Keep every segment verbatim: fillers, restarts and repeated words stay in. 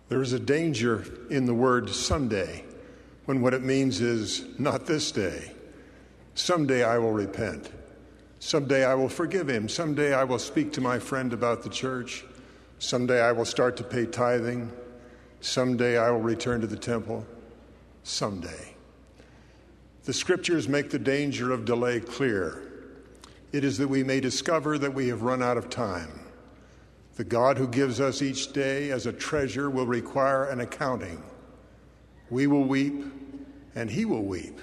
There is a danger in the word someday, when what it means is not this day. Someday I will repent. Someday I will forgive him. Someday I will speak to my friend about the church. Someday I will start to pay tithing. Someday I will return to the temple. Someday. The scriptures make the danger of delay clear. It is that we may discover that we have run out of time. The God who gives us each day as a treasure will require an accounting. We will weep, and he will weep,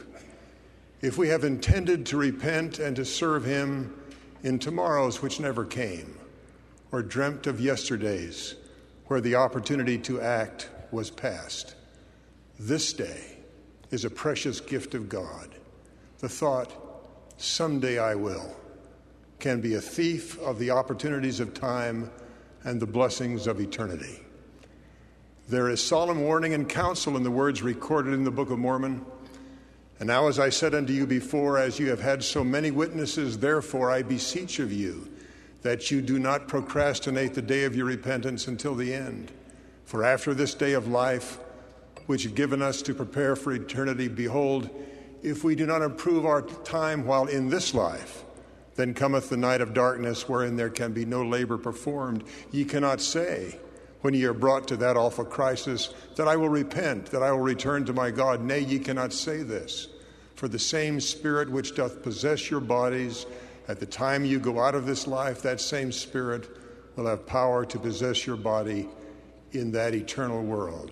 if we have intended to repent and to serve him in tomorrows which never came, or dreamt of yesterdays where the opportunity to act was past. This day is a precious gift of God. The thought, someday I will, can be a thief of the opportunities of time and the blessings of eternity. There is solemn warning and counsel in the words recorded in the Book of Mormon. And now, as I said unto you before, as you have had so many witnesses, therefore I beseech of you that you do not procrastinate the day of your repentance until the end. For after this day of life, which is given us to prepare for eternity, behold, if we do not improve our time while in this life, then cometh the night of darkness, wherein there can be no labor performed. Ye cannot say, when ye are brought to that awful crisis, that I will repent, that I will return to my God. Nay, ye cannot say this. For the same Spirit which doth possess your bodies at the time you go out of this life, that same Spirit will have power to possess your body in that eternal world.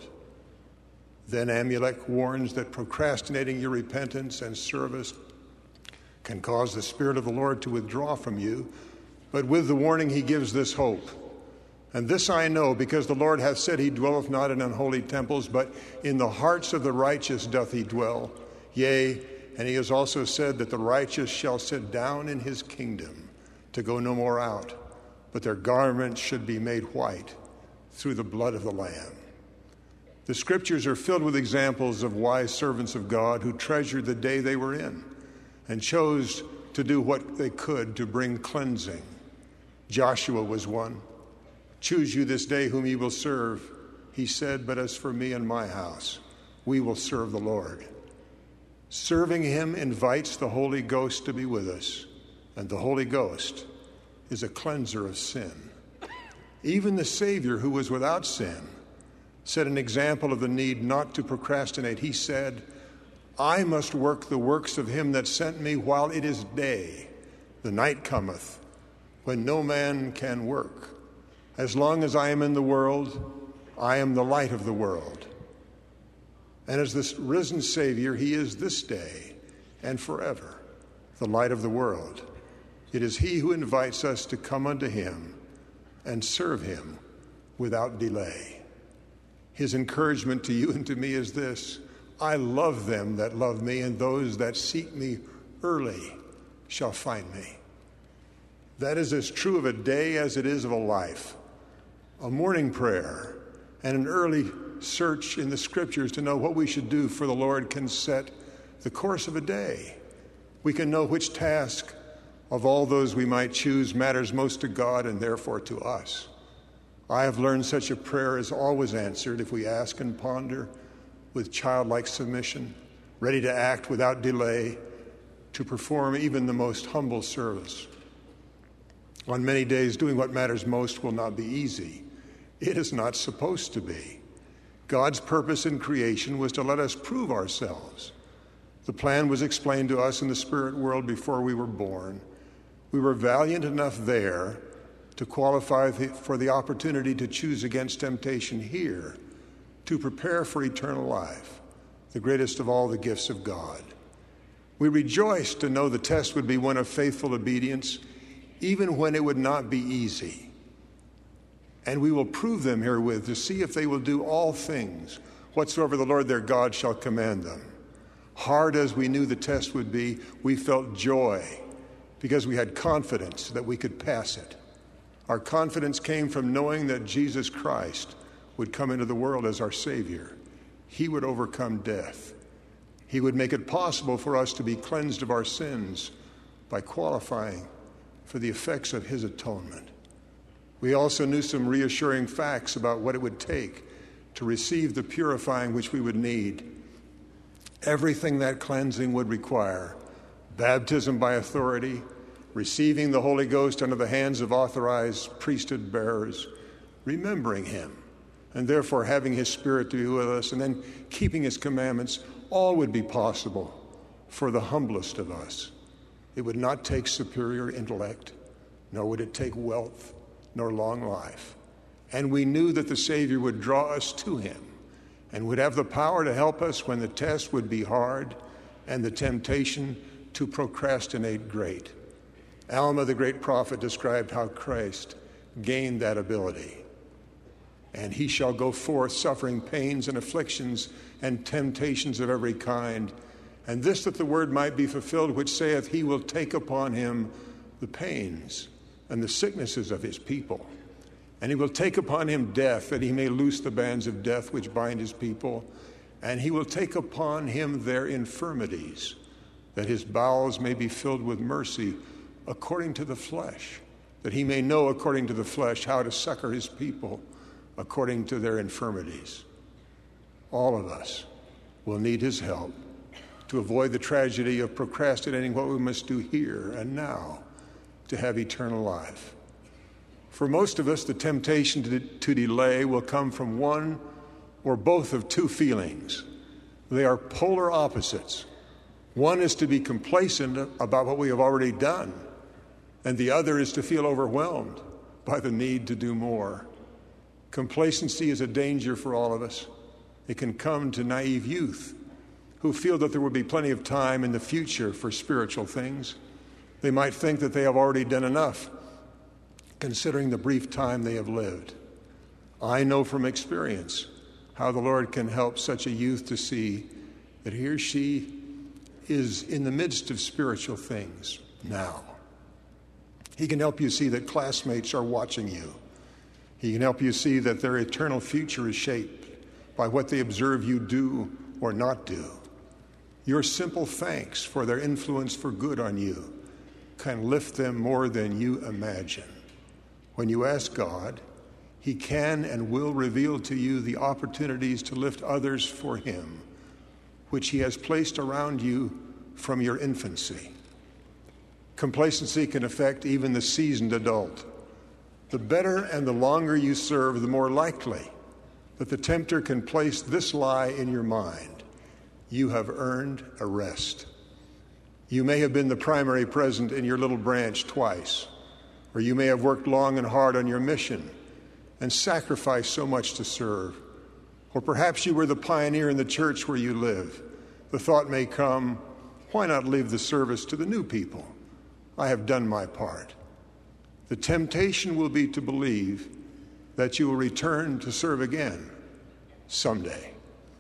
Then Amulek warns that procrastinating your repentance and service can cause the Spirit of the Lord to withdraw from you. But with the warning he gives this hope. And this I know, because the Lord hath said he dwelleth not in unholy temples, but in the hearts of the righteous doth he dwell. Yea, and he has also said that the righteous shall sit down in his kingdom, to go no more out, but their garments should be made white through the blood of the Lamb. The scriptures are filled with examples of wise servants of God who treasured the day they were in and chose to do what they could to bring cleansing. Joshua was one. Choose you this day whom ye will serve. He said, but as for me and my house, we will serve the Lord. Serving him invites the Holy Ghost to be with us, and the Holy Ghost is a cleanser of sin. Even the Savior, who was without sin, set an example of the need not to procrastinate. He said, I must work the works of him that sent me while it is day. The night cometh, when no man can work. As long as I am in the world, I am the light of the world. And as this risen Savior, he is this day and forever the light of the world. It is he who invites us to come unto him and serve him without delay. His encouragement to you and to me is this: I love them that love me, and those that seek me early shall find me. That is as true of a day as it is of a life. A morning prayer and an early search in the scriptures to know what we should do for the Lord can set the course of a day. We can know which task of all those we might choose matters most to God and therefore to us. I have learned such a prayer is always answered if we ask and ponder with childlike submission, ready to act without delay, to perform even the most humble service. On many days, doing what matters most will not be easy. It is not supposed to be. God's purpose in creation was to let us prove ourselves. The plan was explained to us in the spirit world before we were born. We were valiant enough there to qualify for the opportunity to choose against temptation here, to prepare for eternal life, the greatest of all the gifts of God. We rejoiced to know the test would be one of faithful obedience, even when it would not be easy. And we will prove them herewith to see if they will do all things whatsoever the Lord their God shall command them. Hard as we knew the test would be, we felt joy because we had confidence that we could pass it. Our confidence came from knowing that Jesus Christ would come into the world as our Savior. He would overcome death. He would make it possible for us to be cleansed of our sins by qualifying for the effects of his atonement. We also knew some reassuring facts about what it would take to receive the purifying which we would need, everything that cleansing would require: baptism by authority, receiving the Holy Ghost under the hands of authorized priesthood bearers, remembering him, and therefore having his Spirit to be with us, and then keeping his commandments, all would be possible for the humblest of us. It would not take superior intellect, nor would it take wealth, nor long life. And we knew that the Savior would draw us to him and would have the power to help us when the test would be hard and the temptation to procrastinate great. Alma, the great prophet, described how Christ gained that ability. And he shall go forth suffering pains and afflictions and temptations of every kind. And this that the word might be fulfilled, which saith, he will take upon him the pains and the sicknesses of his people. And he will take upon him death, that he may loose the bands of death which bind his people. And he will take upon him their infirmities, that his bowels may be filled with mercy according to the flesh, that he may know according to the flesh how to succor his people according to their infirmities. All of us will need his help to avoid the tragedy of procrastinating what we must do here and now to have eternal life. For most of us, the temptation to, to delay will come from one or both of two feelings. They are polar opposites. One is to be complacent about what we have already done, and the other is to feel overwhelmed by the need to do more. Complacency is a danger for all of us. It can come to naive youth who feel that there will be plenty of time in the future for spiritual things. They might think that they have already done enough, considering the brief time they have lived. I know from experience how the Lord can help such a youth to see that he or she is in the midst of spiritual things now. He can help you see that classmates are watching you. He can help you see that their eternal future is shaped by what they observe you do or not do. Your simple thanks for their influence for good on you can lift them more than you imagine. When you ask God, he can and will reveal to you the opportunities to lift others for him, which he has placed around you from your infancy. Complacency can affect even the seasoned adult. The better and the longer you serve, the more likely that the tempter can place this lie in your mind: you have earned a rest. You may have been the primary president in your little branch twice, or you may have worked long and hard on your mission and sacrificed so much to serve, or perhaps you were the pioneer in the church where you live. The thought may come, why not leave the service to the new people? I have done my part. The temptation will be to believe that you will return to serve again someday.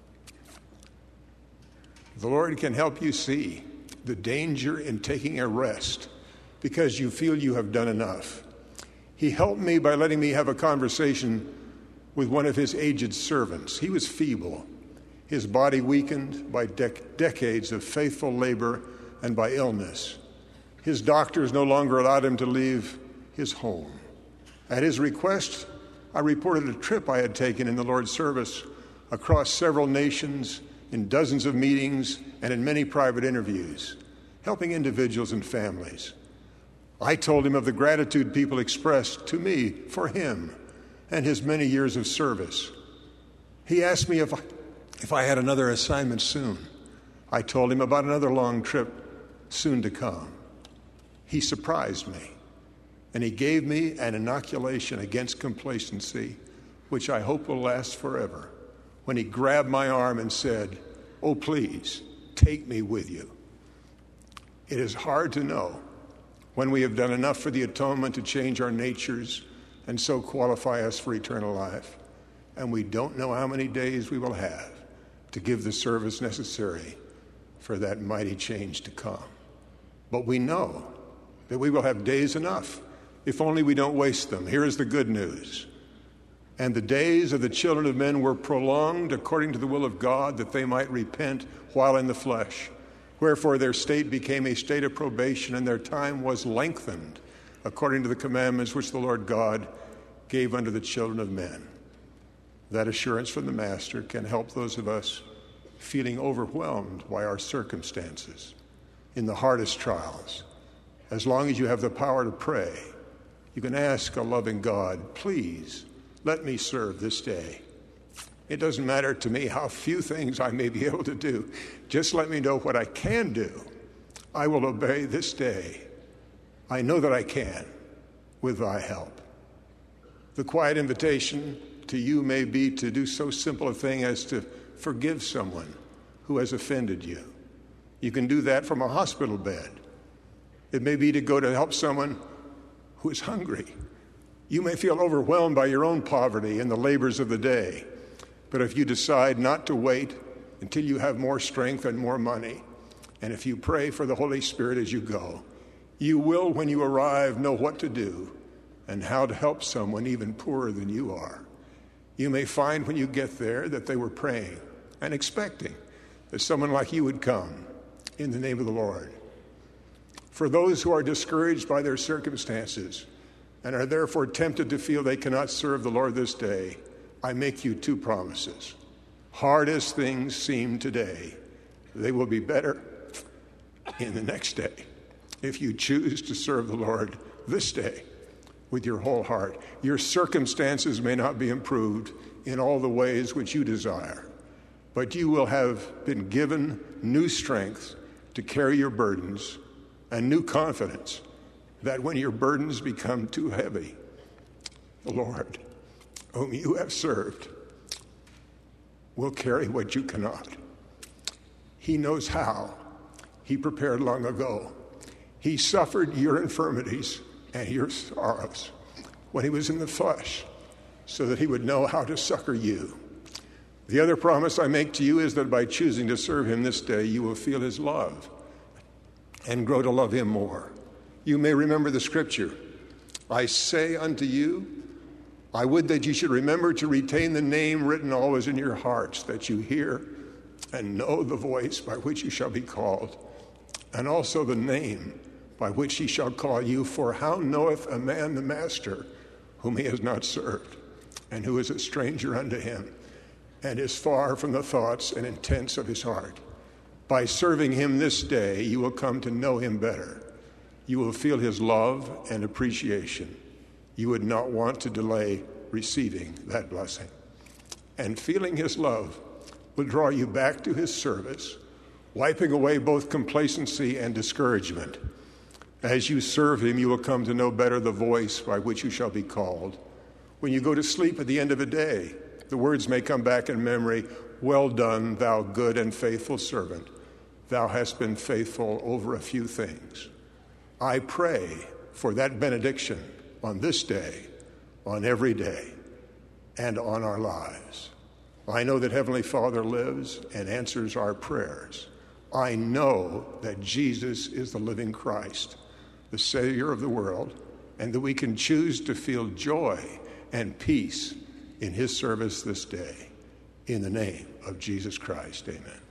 The Lord can help you see the danger in taking a rest because you feel you have done enough. He helped me by letting me have a conversation with one of his aged servants. He was feeble, his body weakened by dec- decades of faithful labor and by illness. His doctors no longer allowed him to leave his home. At his request, I reported a trip I had taken in the Lord's service across several nations, in dozens of meetings, and in many private interviews, helping individuals and families. I told him of the gratitude people expressed to me for him and his many years of service. He asked me if I, if I had another assignment soon. I told him about another long trip soon to come. He surprised me, and he gave me an inoculation against complacency, which I hope will last forever, when he grabbed my arm and said, "Oh, please, take me with you." It is hard to know when we have done enough for the atonement to change our natures and so qualify us for eternal life, and we don't know how many days we will have to give the service necessary for that mighty change to come. But we know that we will have days enough, if only we don't waste them. Here is the good news. And the days of the children of men were prolonged according to the will of God, that they might repent while in the flesh. Wherefore their state became a state of probation, and their time was lengthened according to the commandments which the Lord God gave unto the children of men. That assurance from the Master can help those of us feeling overwhelmed by our circumstances in the hardest trials. As long as you have the power to pray, you can ask a loving God, please let me serve this day. It doesn't matter to me how few things I may be able to do. Just let me know what I can do. I will obey this day. I know that I can with thy help. The quiet invitation to you may be to do so simple a thing as to forgive someone who has offended you. You can do that from a hospital bed. It may be to go to help someone who is hungry. You may feel overwhelmed by your own poverty and the labors of the day. But if you decide not to wait until you have more strength and more money, and if you pray for the Holy Spirit as you go, you will, when you arrive, know what to do and how to help someone even poorer than you are. You may find when you get there that they were praying and expecting that someone like you would come in the name of the Lord. For those who are discouraged by their circumstances and are therefore tempted to feel they cannot serve the Lord this day, I make you two promises. Hard as things seem today, they will be better in the next day if you choose to serve the Lord this day with your whole heart. Your circumstances may not be improved in all the ways which you desire, but you will have been given new strength to carry your burdens and new confidence that when your burdens become too heavy, the Lord, whom you have served, will carry what you cannot. He knows how. He prepared long ago. He suffered your infirmities and your sorrows when he was in the flesh, so that he would know how to succor you. The other promise I make to you is that by choosing to serve him this day, you will feel his love and grow to love him more. You may remember the scripture, I say unto you, I would that you should remember to retain the name written always in your hearts, that you hear and know the voice by which you shall be called, and also the name by which he shall call you. For how knoweth a man the master whom he has not served, and who is a stranger unto him, and is far from the thoughts and intents of his heart? By serving him this day, you will come to know him better. You will feel his love and appreciation. You would not want to delay receiving that blessing. And feeling his love will draw you back to his service, wiping away both complacency and discouragement. As you serve him, you will come to know better the voice by which you shall be called. When you go to sleep at the end of a day, the words may come back in memory, well done, thou good and faithful servant. Thou hast been faithful over a few things. I pray for that benediction on this day, on every day, and on our lives. I know that Heavenly Father lives and answers our prayers. I know that Jesus is the living Christ, the Savior of the world, and that we can choose to feel joy and peace in his service this day. In the name of Jesus Christ, amen.